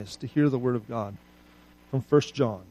to hear the word of God from 1 John.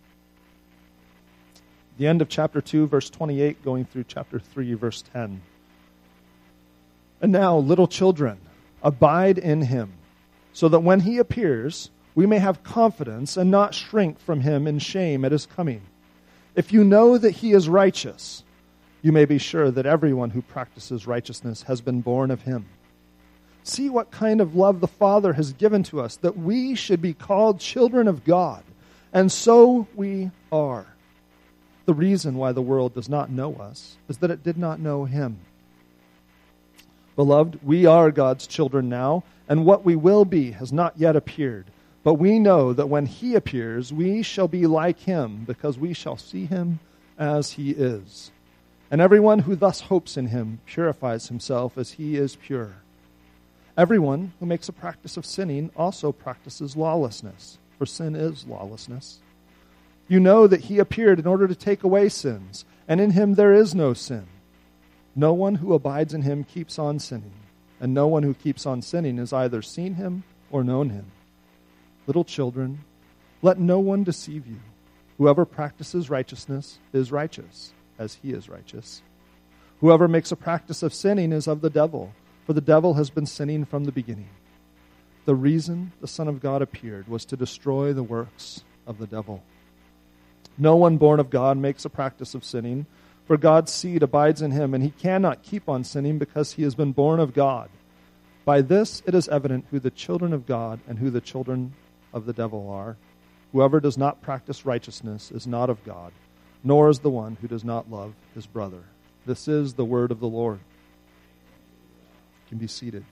The end of chapter 2, verse 28, going through chapter 3, verse 10. And now, little children, abide in him, so that when he appears, we may have confidence and not shrink from him in shame at his coming. If you know that he is righteous, you may be sure that everyone who practices righteousness has been born of him. See what kind of love the Father has given to us, that we should be called children of God. And so we are. The reason why the world does not know us is that it did not know him. Beloved, we are God's children now, and what we will be has not yet appeared. But we know that when he appears, we shall be like him, because we shall see him as he is. And everyone who thus hopes in him purifies himself as he is pure. Everyone who makes a practice of sinning also practices lawlessness, for sin is lawlessness. You know that he appeared in order to take away sins, and in him there is no sin. No one who abides in him keeps on sinning, and no one who keeps on sinning has either seen him or known him. Little children, let no one deceive you. Whoever practices righteousness is righteous, as he is righteous. Whoever makes a practice of sinning is of the devil, for the devil has been sinning from the beginning. The reason the Son of God appeared was to destroy the works of the devil. No one born of God makes a practice of sinning, for God's seed abides in him, and he cannot keep on sinning because he has been born of God. By this it is evident who the children of God and who the children of the devil are. Whoever does not practice righteousness is not of God, nor is the one who does not love his brother. This is the word of the Lord. You can be seated.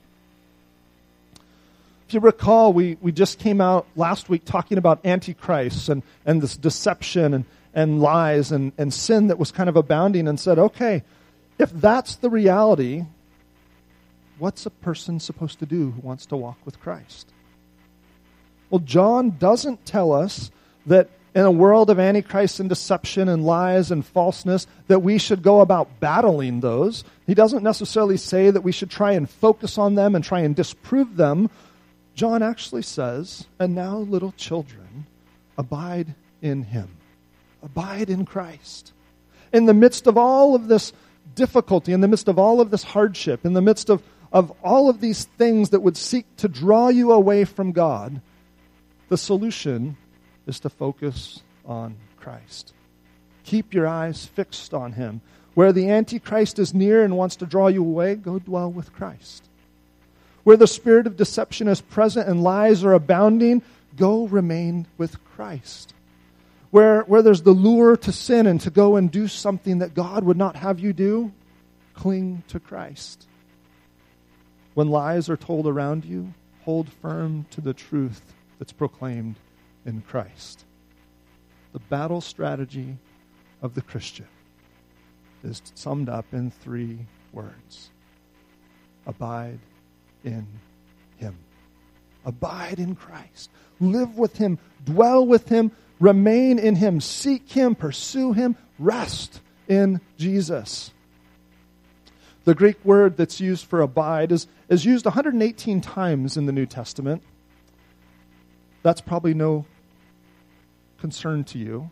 If you recall, we just came out last week talking about Antichrist and this deception and lies and sin that was kind of abounding, and said, okay, if that's the reality, what's a person supposed to do who wants to walk with Christ? Well, John doesn't tell us that in a world of Antichrist and deception and lies and falseness that we should go about battling those. He doesn't necessarily say that we should try and focus on them and try and disprove them. John actually says, and now little children, abide in him. Abide in Christ. In the midst of all of this difficulty, in the midst of all of this hardship, in the midst of all of these things that would seek to draw you away from God, the solution is to focus on Christ. Keep your eyes fixed on him. Where the Antichrist is near and wants to draw you away, go dwell with Christ. Where the spirit of deception is present and lies are abounding, go remain with Christ. Where there's the lure to sin and to go and do something that God would not have you do, cling to Christ. When lies are told around you, hold firm to the truth that's proclaimed in Christ. The battle strategy of the Christian is summed up in 3 words. Abide in him. Abide in Christ. Live with him. Dwell with him. Remain in him. Seek him. Pursue him. Rest in Jesus. The Greek word that's used for abide is used 118 times in the New Testament. That's probably no concern to you.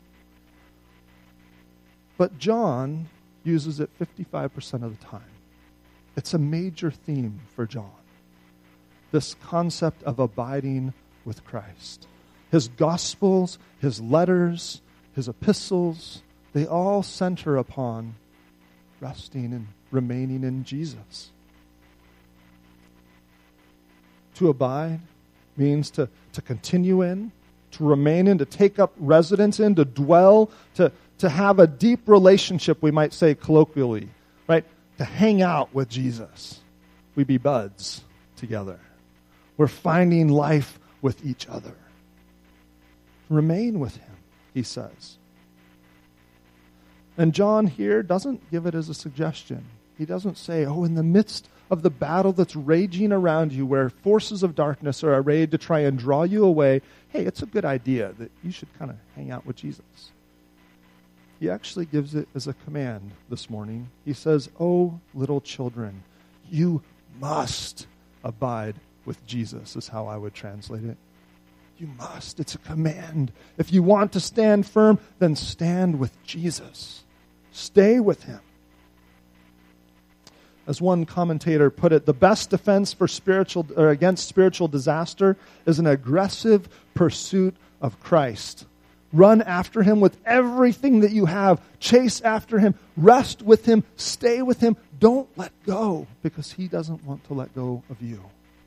But John uses it 55% of the time. It's a major theme for John. This concept of abiding with Christ. His Gospels, his letters, his epistles, they all center upon resting and remaining in Jesus. To abide means to continue in, to remain in, to take up residence in, to dwell, to have a deep relationship, we might say colloquially, right? To hang out with Jesus. We be buds together. We're finding life with each other. Remain with him, he says. And John here doesn't give it as a suggestion. He doesn't say, in the midst of the battle that's raging around you, where forces of darkness are arrayed to try and draw you away, hey, it's a good idea that you should kind of hang out with Jesus. He actually gives it as a command this morning. He says, little children, you must abide with Jesus, is how I would translate it. You must. It's a command. If you want to stand firm, then stand with Jesus. Stay with him. As one commentator put it, the best defense for against spiritual disaster is an aggressive pursuit of Christ. Run after him with everything that you have. Chase after him. Rest with him. Stay with him. Don't let go, because he doesn't want to let go of you.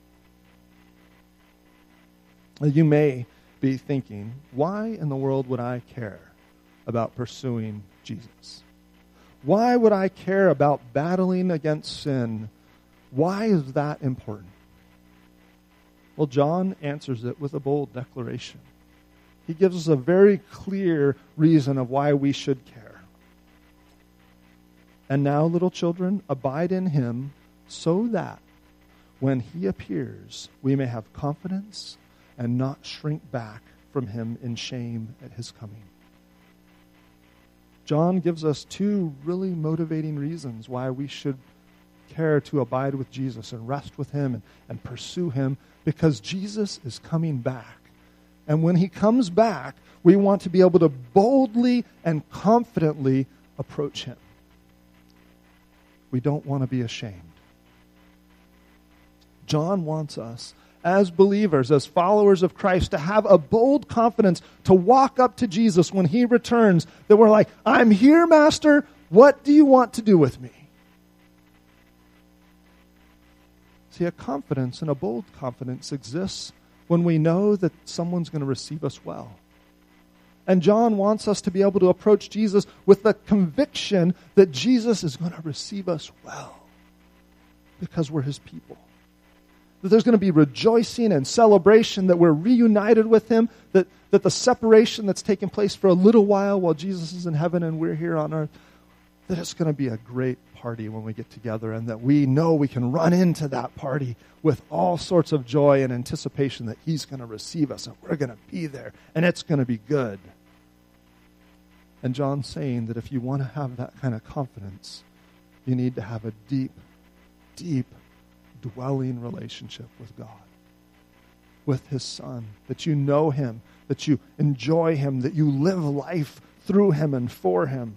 You may be thinking, why in the world would I care about pursuing Jesus? Why would I care about battling against sin? Why is that important? Well, John answers it with a bold declaration. He gives us a very clear reason of why we should care. And now, little children, abide in him, so that when he appears, we may have confidence and not shrink back from him in shame at his coming. John gives us two really motivating reasons why we should care to abide with Jesus and rest with him and pursue him, because Jesus is coming back. And when he comes back, we want to be able to boldly and confidently approach him. We don't want to be ashamed. John wants us, as believers, as followers of Christ, to have a bold confidence to walk up to Jesus when he returns, that we're like, I'm here, Master. What do you want to do with me? See, a confidence and a bold confidence exists when we know that someone's going to receive us well. And John wants us to be able to approach Jesus with the conviction that Jesus is going to receive us well because we're his people. That there's going to be rejoicing and celebration, that we're reunited with him, that the separation that's taking place for a little while Jesus is in heaven and we're here on earth, that it's going to be a great party when we get together, and that we know we can run into that party with all sorts of joy and anticipation that he's going to receive us and we're going to be there and it's going to be good. And John's saying that if you want to have that kind of confidence, you need to have a deep, deep, dwelling relationship with God, with his Son, that you know him, that you enjoy him, that you live life through him and for him.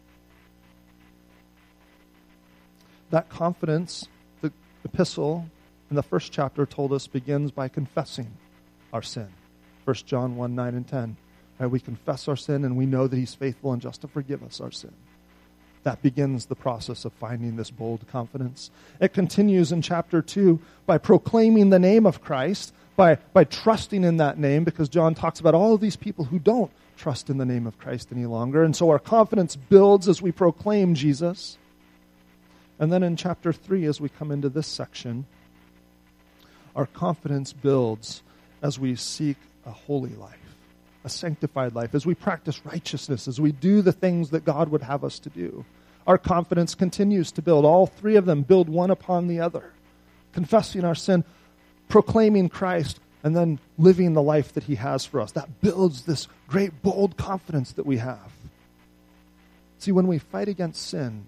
That confidence, the epistle in the first chapter told us, begins by confessing our sin. 1 John 1, 9 and 10. Right, we confess our sin and we know that he's faithful and just to forgive us our sin. That begins the process of finding this bold confidence. It continues in chapter 2 by proclaiming the name of Christ, by trusting in that name, because John talks about all of these people who don't trust in the name of Christ any longer. And so our confidence builds as we proclaim Jesus. And then in chapter 3, as we come into this section, our confidence builds as we seek a holy life, a sanctified life, as we practice righteousness, as we do the things that God would have us to do. Our confidence continues to build. All three of them build one upon the other. Confessing our sin, proclaiming Christ, and then living the life that he has for us. That builds this great, bold confidence that we have. See, when we fight against sin,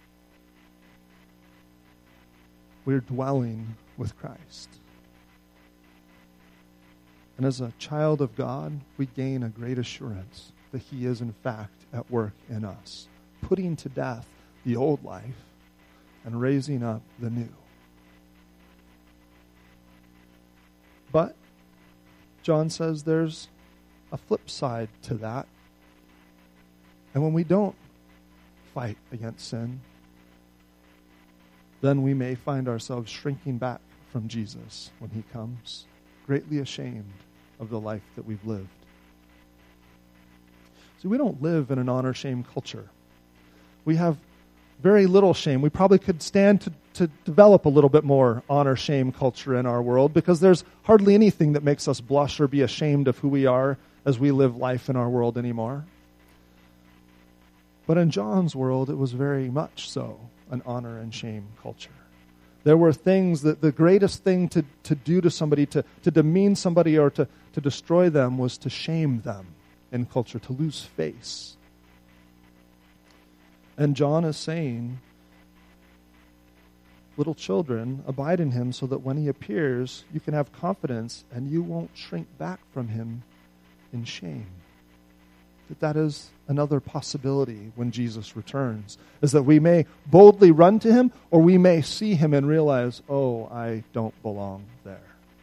we're dwelling with Christ. And as a child of God, we gain a great assurance that he is in fact at work in us, putting to death the old life and raising up the new. But John says there's a flip side to that. And when we don't fight against sin, then we may find ourselves shrinking back from Jesus when he comes, greatly ashamed of the life that we've lived. See, we don't live in an honor-shame culture. We have very little shame. We probably could stand to develop a little bit more honor-shame culture in our world, because there's hardly anything that makes us blush or be ashamed of who we are as we live life in our world anymore. But in John's world, it was very much so an honor and shame culture. There were things that the greatest thing to do to somebody, to demean somebody or to destroy them, was to shame them in culture, to lose face. And John is saying little children, abide in him so that when he appears, you can have confidence and you won't shrink back from him in shame. That is another possibility when Jesus returns, is that we may boldly run to him, or we may see him and realize, oh, I don't belong there.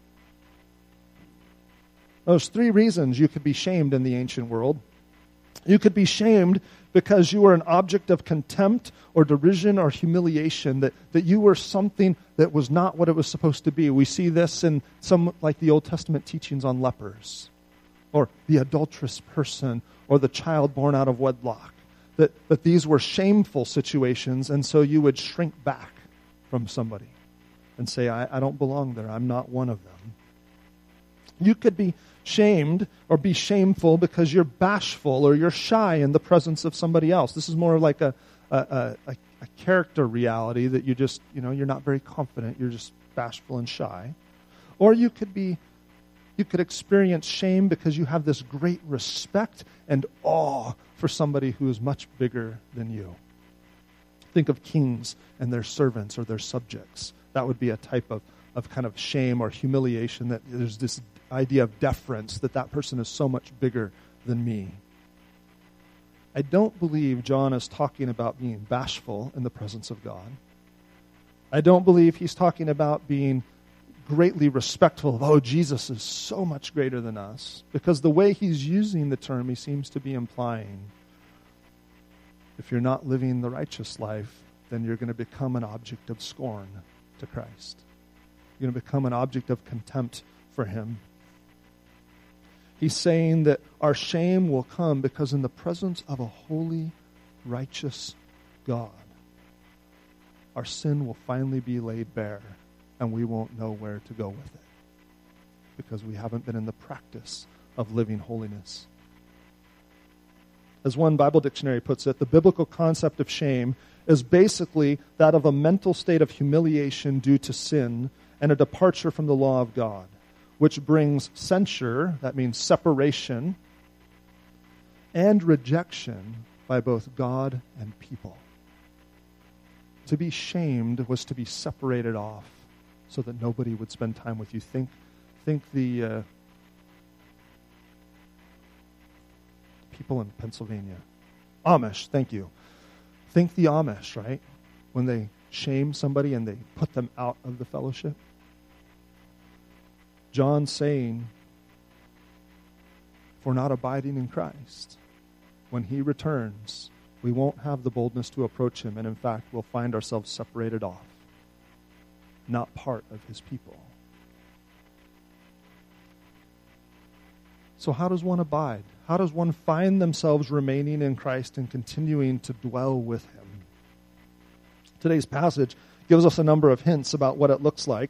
There's three reasons you could be shamed in the ancient world. You could be shamed because you were an object of contempt or derision or humiliation, that you were something that was not what it was supposed to be. We see this in some, like the Old Testament teachings on lepers, or the adulterous person, or the child born out of wedlock. That these were shameful situations, and so you would shrink back from somebody and say, I don't belong there. I'm not one of them. You could be shamed or be shameful because you're bashful or you're shy in the presence of somebody else. This is more like a character reality that you just, you're not very confident. You're just bashful and shy. Or you could experience shame because you have this great respect and awe for somebody who is much bigger than you. Think of kings and their servants or their subjects. That would be a type of kind of shame or humiliation, that there's this idea of deference, that person is so much bigger than me. I don't believe John is talking about being bashful in the presence of God. I don't believe he's talking about being greatly respectful of, Jesus is so much greater than us. Because the way he's using the term, he seems to be implying, if you're not living the righteous life, then you're going to become an object of scorn to Christ. You're going to become an object of contempt for him. He's saying that our shame will come because in the presence of a holy, righteous God, our sin will finally be laid bare, and we won't know where to go with it because we haven't been in the practice of living holiness. As one Bible dictionary puts it, the biblical concept of shame is basically that of a mental state of humiliation due to sin and a departure from the law of God, which brings censure, that means separation, and rejection by both God and people. To be shamed was to be separated off so that nobody would spend time with you. Think the people in Pennsylvania. Amish, thank you. Think the Amish, right? When they shame somebody and they put them out of the fellowship. John's saying, if we're not abiding in Christ, when he returns, we won't have the boldness to approach him, and in fact, we'll find ourselves separated off, not part of his people. So how does one abide? How does one find themselves remaining in Christ and continuing to dwell with him? Today's passage gives us a number of hints about what it looks like.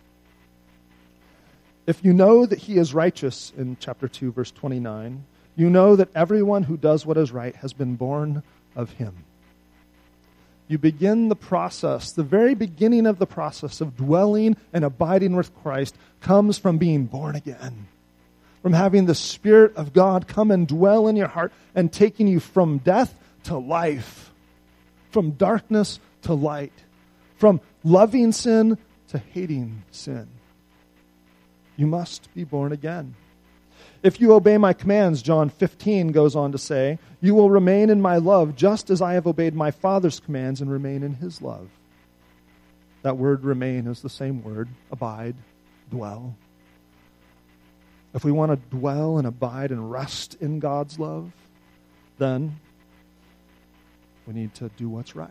If you know that he is righteous, in chapter 2, verse 29, you know that everyone who does what is right has been born of him. You begin the process, the very beginning of the process of dwelling and abiding with Christ comes from being born again, from having the Spirit of God come and dwell in your heart and taking you from death to life, from darkness to light, from loving sin to hating sin. You must be born again. If you obey my commands, John 15 goes on to say, you will remain in my love just as I have obeyed my Father's commands and remain in his love. That word remain is the same word, abide, dwell. If we want to dwell and abide and rest in God's love, then we need to do what's right.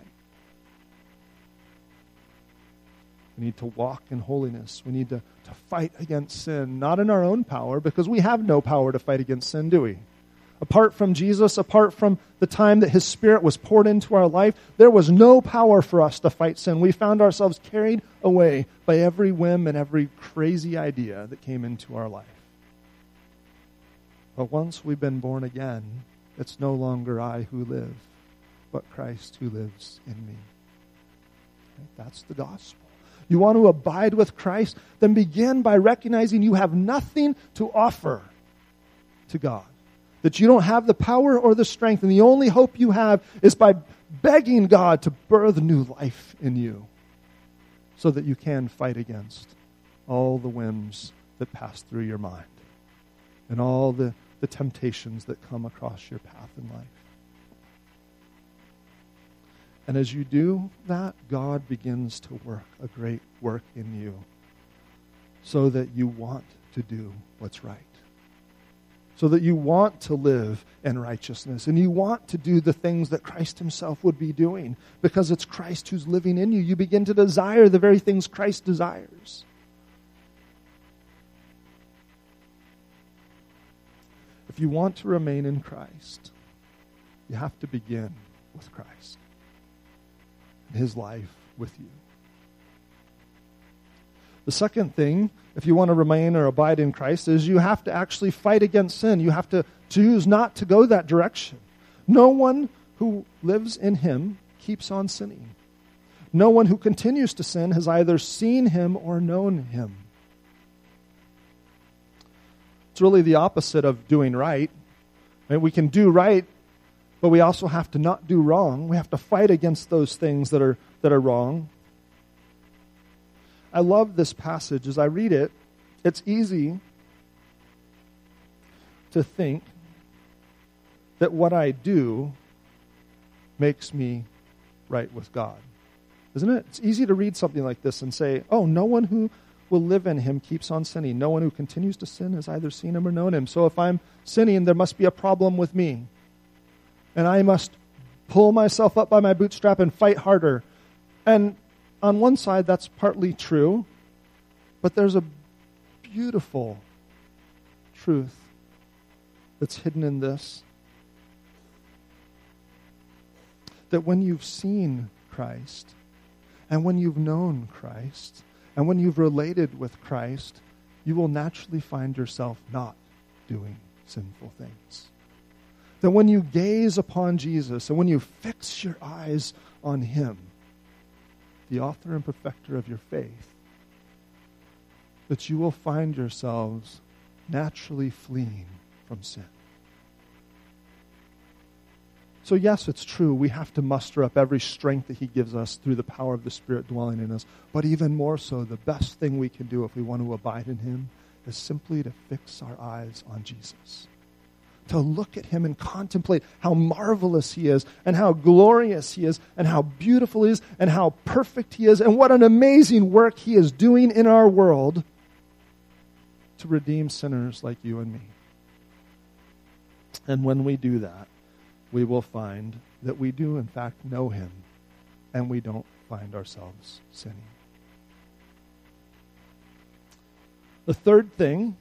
We need to walk in holiness. We need to fight against sin, not in our own power, because we have no power to fight against sin, do we? Apart from Jesus, apart from the time that his Spirit was poured into our life, there was no power for us to fight sin. We found ourselves carried away by every whim and every crazy idea that came into our life. But once we've been born again, it's no longer I who live, but Christ who lives in me. That's the gospel. You want to abide with Christ? Then begin by recognizing you have nothing to offer to God. That you don't have the power or the strength, and the only hope you have is by begging God to birth new life in you. so that you can fight against all the whims that pass through your mind and all the temptations that come across your path in life. And as you do that, God begins to work a great work in you so that you want to do what's right. So that you want to live in righteousness and you want to do the things that Christ himself would be doing because it's Christ who's living in you. You begin to desire the very things Christ desires. If you want to remain in Christ, you have to begin with Christ and his life with you. The second thing, if you want to remain or abide in Christ, is you have to actually fight against sin. You have to choose not to go that direction. No one who lives in him keeps on sinning. No one who continues to sin has either seen him or known him. It's really the opposite of doing right. Right? We can do right, but we also have to not do wrong. We have to fight against those things that are wrong. I love this passage. As I read it, it's easy to think that what I do makes me right with God. Isn't it? It's easy to read something like this and say, oh, no one who will live in him keeps on sinning. No one who continues to sin has either seen him or known him. So if I'm sinning, there must be a problem with me. And I must pull myself up by my bootstrap and fight harder. And on one side, that's partly true, but there's a beautiful truth that's hidden in this. That when you've seen Christ, and when you've known Christ, and when you've related with Christ, you will naturally find yourself not doing sinful things. That when you gaze upon Jesus, and when you fix your eyes on him, the author and perfecter of your faith, that you will find yourselves naturally fleeing from sin. So yes, it's true, we have to muster up every strength that he gives us through the power of the Spirit dwelling in us. But even more so, the best thing we can do if we want to abide in him is simply to fix our eyes on Jesus. To look at him and contemplate how marvelous he is and how glorious he is and how beautiful he is and how perfect he is and what an amazing work he is doing in our world to redeem sinners like you and me. And when we do that, we will find that we do in fact know him and we don't find ourselves sinning. The third thing,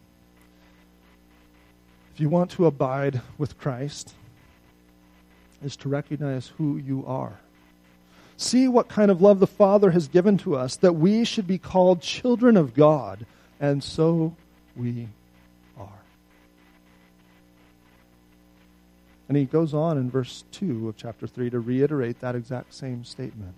if you want to abide with Christ, is to recognize who you are. See what kind of love the Father has given to us, that we should be called children of God, and so we are. And he goes on in verse 2 of chapter 3 to reiterate that exact same statement.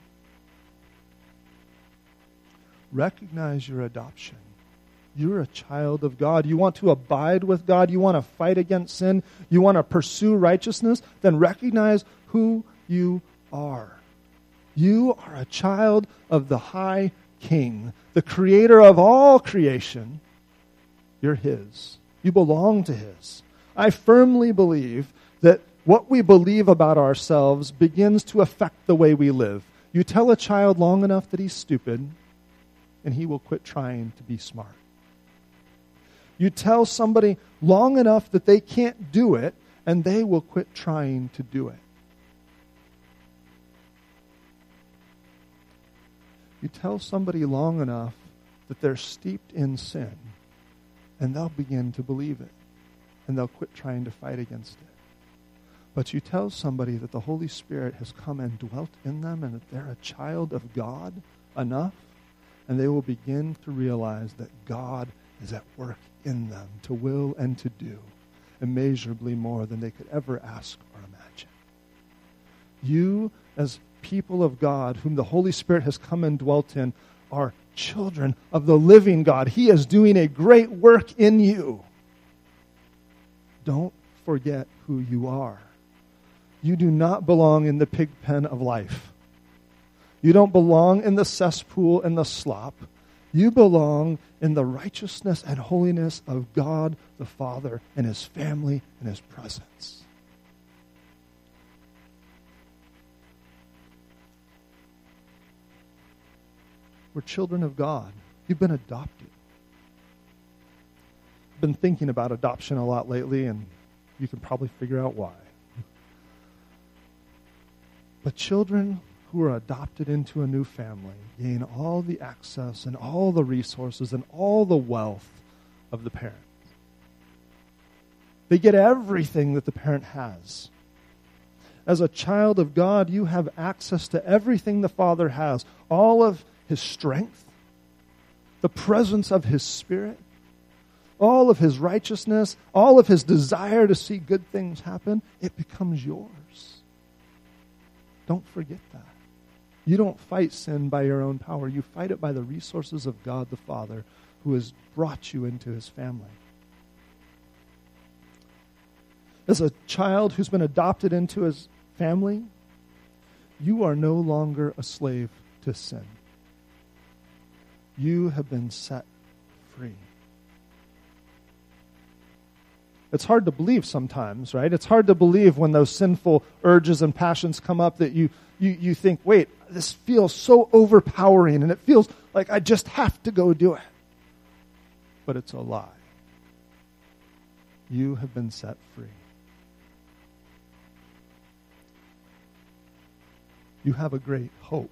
Recognize your adoption. You're a child of God. You want to abide with God. You want to fight against sin. You want to pursue righteousness. Then recognize who you are. You are a child of the High King, the creator of all creation. You're his. You belong to his. I firmly believe that what we believe about ourselves begins to affect the way we live. You tell a child long enough that he's stupid, and he will quit trying to be smart. You tell somebody long enough that they can't do it, and they will quit trying to do it. You tell somebody long enough that they're steeped in sin, and they'll begin to believe it, and they'll quit trying to fight against it. But you tell somebody that the Holy Spirit has come and dwelt in them and that they're a child of God enough, and they will begin to realize that God is at work in them to will and to do immeasurably more than they could ever ask or imagine. You, as people of God, whom the Holy Spirit has come and dwelt in, are children of the living God. He is doing a great work in you. Don't forget who you are. You do not belong in the pig pen of life. You don't belong in the cesspool and the slop. You belong in the righteousness and holiness of God the Father and His family and His presence. We're children of God. You've been adopted. I've been thinking about adoption a lot lately, and you can probably figure out why. But children who are adopted into a new family gain all the access and all the resources and all the wealth of the parent. They get everything that the parent has. As a child of God, you have access to everything the Father has. All of His strength, the presence of His Spirit, all of His righteousness, all of His desire to see good things happen, it becomes yours. Don't forget that. You don't fight sin by your own power. You fight it by the resources of God the Father who has brought you into His family. As a child who's been adopted into His family, you are no longer a slave to sin. You have been set free. It's hard to believe sometimes, right? It's hard to believe when those sinful urges and passions come up that you think, wait, this feels so overpowering and it feels like I just have to go do it. But it's a lie. You have been set free. You have a great hope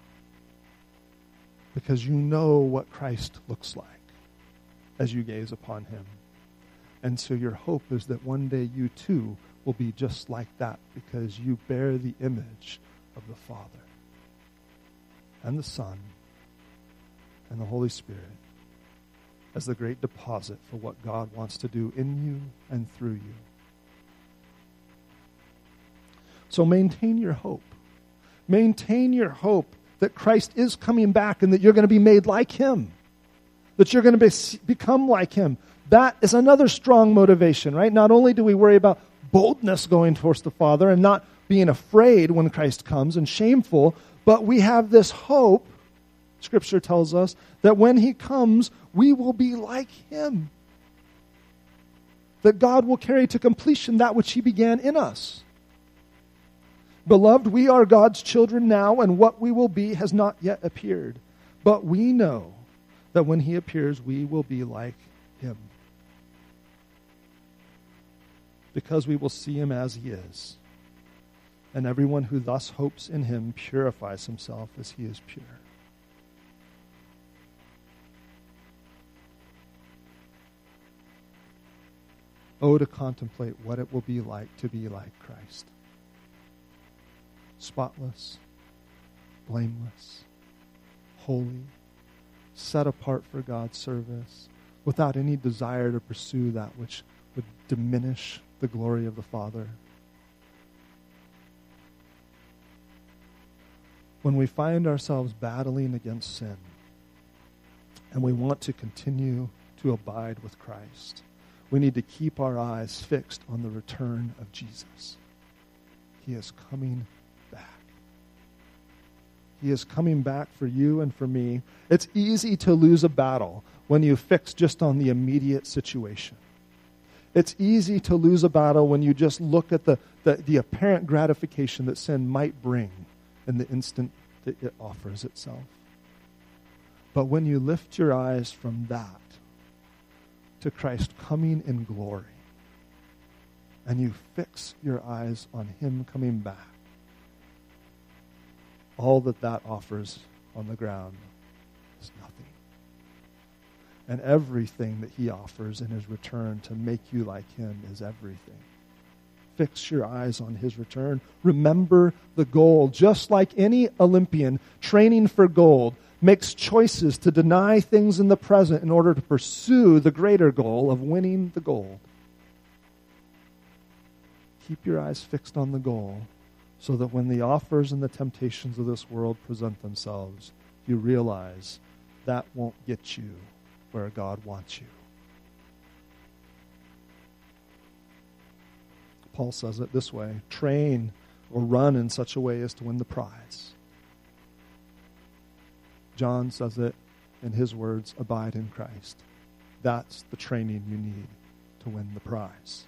because you know what Christ looks like as you gaze upon Him. And so your hope is that one day you too will be just like that because you bear the image of the Father and the Son and the Holy Spirit as the great deposit for what God wants to do in you and through you. So maintain your hope. Maintain your hope that Christ is coming back and that you're going to be made like Him, that you're going to become like Him. That is another strong motivation, right? Not only do we worry about boldness going towards the Father and not being afraid when Christ comes and shameful, but we have this hope, Scripture tells us, that when He comes, we will be like Him. That God will carry to completion that which He began in us. Beloved, we are God's children now, and what we will be has not yet appeared. But we know that when He appears, we will be like Him. Because we will see Him as He is. And everyone who thus hopes in Him purifies himself as He is pure. Oh, to contemplate what it will be like to be like Christ. Spotless, blameless, holy, set apart for God's service, without any desire to pursue that which would diminish the glory of the Father. When we find ourselves battling against sin and we want to continue to abide with Christ, we need to keep our eyes fixed on the return of Jesus. He is coming back. He is coming back for you and for me. It's easy to lose a battle when you fix just on the immediate situation. It's easy to lose a battle when you just look at the apparent gratification that sin might bring in the instant that it offers itself. But when you lift your eyes from that to Christ coming in glory, and you fix your eyes on Him coming back, all that offers on the ground is nothing. And everything that He offers in His return to make you like Him is everything. Fix your eyes on His return. Remember the goal. Just like any Olympian training for gold makes choices to deny things in the present in order to pursue the greater goal of winning the gold. Keep your eyes fixed on the goal so that when the offers and the temptations of this world present themselves, you realize that won't get you where God wants you. Paul says it this way: train or run in such a way as to win the prize. John says it in his words, abide in Christ. That's the training you need to win the prize.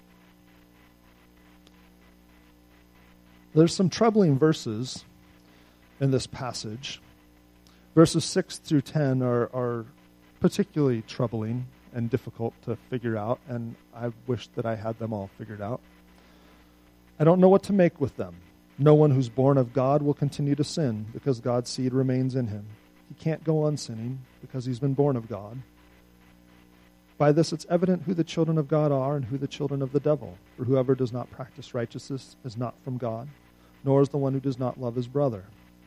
There's some troubling verses in this passage. Verses 6 through 10 are particularly troubling and difficult to figure out, and I wish that I had them all figured out. I don't know what to make with them. No one who's born of God will continue to sin because God's seed remains in him. He can't go on sinning because he's been born of God. By this it's evident who the children of God are and who the children of the devil. For whoever does not practice righteousness is not from God, nor is the one who does not love his brother.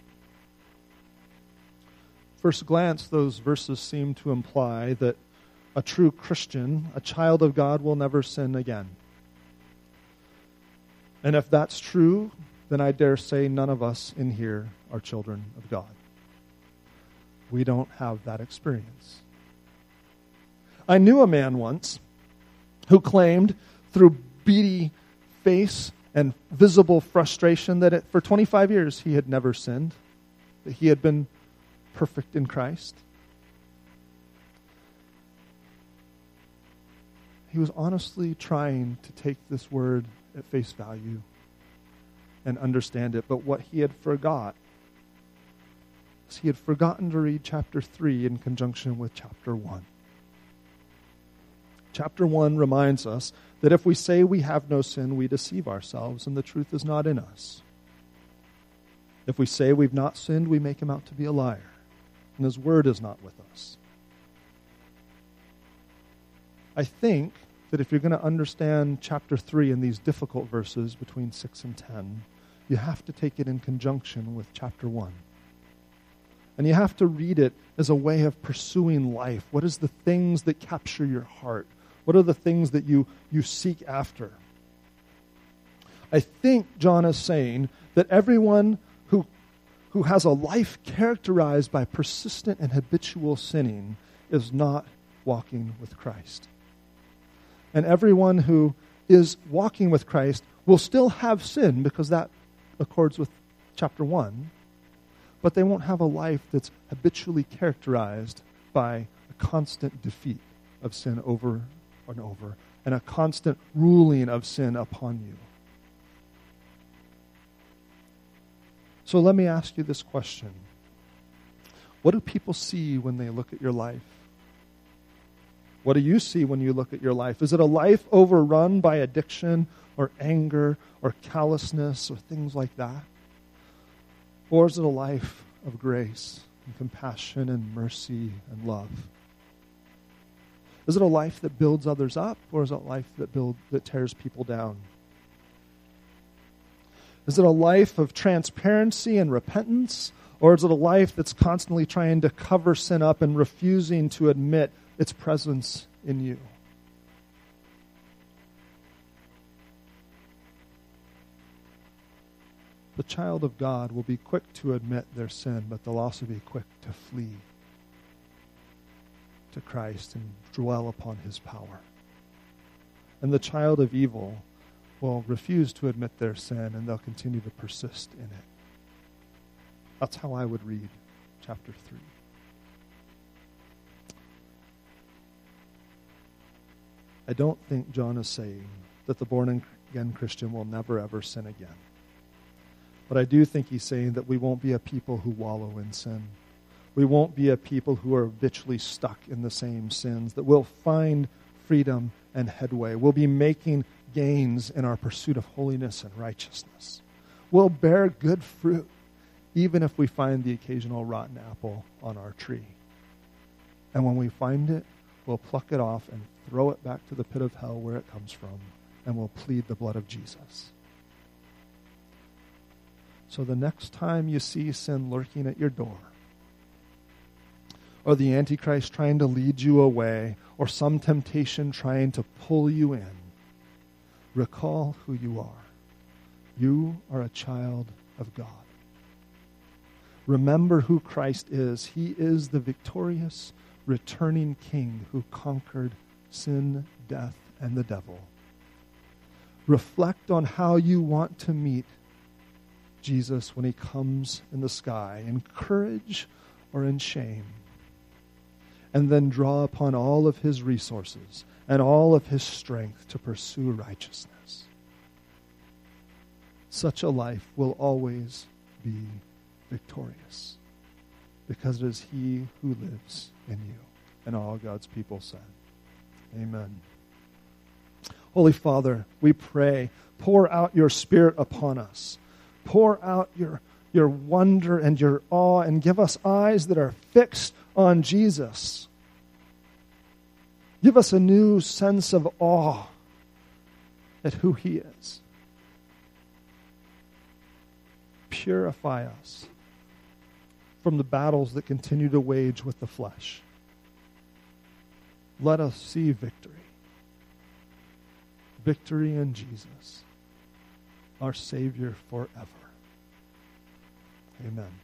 First glance, those verses seem to imply that a true Christian, a child of God, will never sin again. And if that's true, then I dare say none of us in here are children of God. We don't have that experience. I knew a man once who claimed through beady face and visible frustration that for 25 years he had never sinned, that he had been perfect in Christ. He was honestly trying to take this word at face value and understand it, but what he had forgot is he had forgotten to read chapter 3 in conjunction with chapter 1. Chapter 1 reminds us that if we say we have no sin, we deceive ourselves and the truth is not in us. If we say we've not sinned, we make him out to be a liar, and his word is not with us. I think that if you're going to understand chapter 3 in these difficult verses between 6 and 10, you have to take it in conjunction with chapter 1. And you have to read it as a way of pursuing life. What is the things that capture your heart? What are the things that you seek after? I think John is saying that everyone who has a life characterized by persistent and habitual sinning is not walking with Christ. And everyone who is walking with Christ will still have sin because that accords with chapter 1, but they won't have a life that's habitually characterized by a constant defeat of sin over and over and a constant ruling of sin upon you. So let me ask you this question. What do people see when they look at your life? What do you see when you look at your life? Is it a life overrun by addiction or anger or callousness or things like that? Or is it a life of grace and compassion and mercy and love? Is it a life that builds others up, or is it a life that tears people down? Is it a life of transparency and repentance, or is it a life that's constantly trying to cover sin up and refusing to admit its presence in you? The child of God will be quick to admit their sin, but they'll also be quick to flee to Christ and dwell upon his power. And the child of evil will refuse to admit their sin, and they'll continue to persist in it. That's how I would read chapter 3. I don't think John is saying that the born-again Christian will never, ever sin again. But I do think he's saying that we won't be a people who wallow in sin. We won't be a people who are habitually stuck in the same sins, that we'll find freedom and headway. We'll be making gains in our pursuit of holiness and righteousness. We'll bear good fruit, even if we find the occasional rotten apple on our tree. And when we find it, we'll pluck it off and throw it back to the pit of hell where it comes from, and we'll plead the blood of Jesus. So the next time you see sin lurking at your door, or the Antichrist trying to lead you away, or some temptation trying to pull you in, recall who you are. You are a child of God. Remember who Christ is. He is the victorious, returning King who conquered sin, death, and the devil. Reflect on how you want to meet Jesus when he comes in the sky. Encourage or in shame, and then draw upon all of his resources and all of his strength to pursue righteousness. Such a life will always be victorious, because it is he who lives in you. And all God's people said, amen. Holy Father, we pray, pour out your Spirit upon us. Pour out your wonder and your awe, and give us eyes that are fixed on Jesus. Give us a new sense of awe at who he is. Purify us from the battles that continue to wage with the flesh. Let us see victory. Victory in Jesus, our Savior forever. Amen.